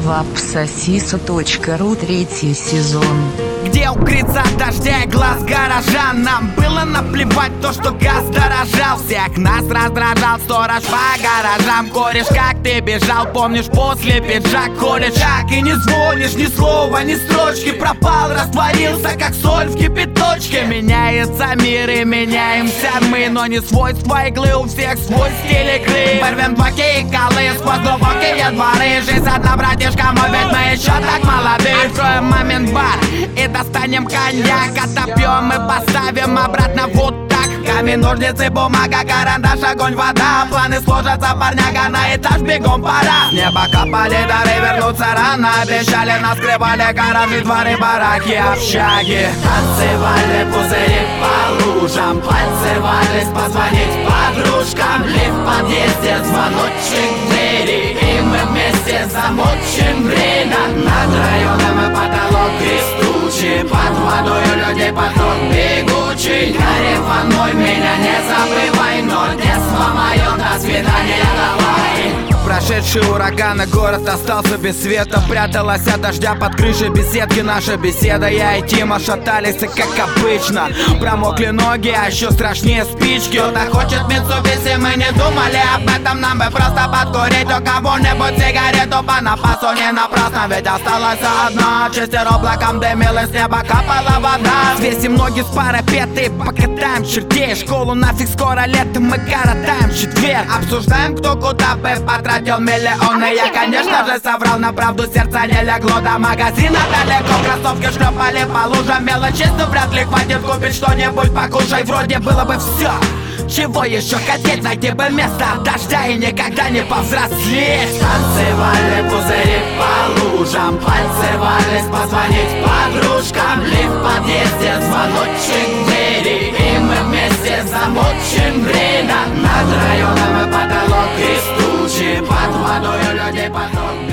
Вапсосиса.ру 3-й сезон. Где укрыться от дождя и глаз горожан? Нам было наплевать то, что газ дорожал. Всех нас раздражал сторож по гаражам. Кореш, как ты бежал, помнишь, после пиджак ходишь. Так и не звонишь, ни слова, ни строчки. Пропал, растворился, как соль в кипяточке. Меняется мир и меняемся мы, но не свойства иглы, у всех свой стиль игры. Порвем двоки и колы сквозь глубокие дворы. Жизнь одна, братишка мой, ведь мы еще так молоды. Откроем момент бар и достанем коньяк, отопьем и поставим обратно вот так. Камень, ножницы, бумага, карандаш, огонь, вода. Планы сложатся, парняга, на этаж бегом пора. С неба капали дары, вернуться рано. Обещали, нас скрывали гаражи, дворы, бараки, общаги. Танцевали пузыри по лужам, пальцевались позвонить подружкам. Лифт в подъезде, звоночек в двери, и мы вместе замочим время. Над районом и потолок крестучий, под водой у людей поток бегучий. Гарри, меня не забывай, но детство мое, до свидания, давай. Прошедшие ураганы, город остался без света. Пряталась от дождя под крышей беседки наша беседа. Я и Тима шатались, как обычно. Промокли ноги, а еще страшнее спички. Кто-то хочет Митсубиси, мы не думали об этом. Нам бы просто подкурить у кого-нибудь сигарету по напасу не напрасно. Ведь осталась одна, чистер облаком дымилась, с неба капала вода. Свесим ноги с парапета и покатаем чертей. Школу нафиг, скоро лето, мы коротаем четверг. Обсуждаем, кто куда бы потратил миллионы. Я, конечно же, соврал, на правду сердце не легло. До магазина далеко, кроссовки шлепали по лужам. Мелочи, но вряд ли хватит купить что-нибудь покушать. Вроде было бы все, чего еще хотеть? Найти бы место от дождя и никогда не повзрослеть. Танцевали пузыри по лужам, пальцевались позвонить подружкам. Лифт в подъезде, звоночек в двери, и мы вместе замочим время. Над районом и потолок крестучий, под водой у людей поток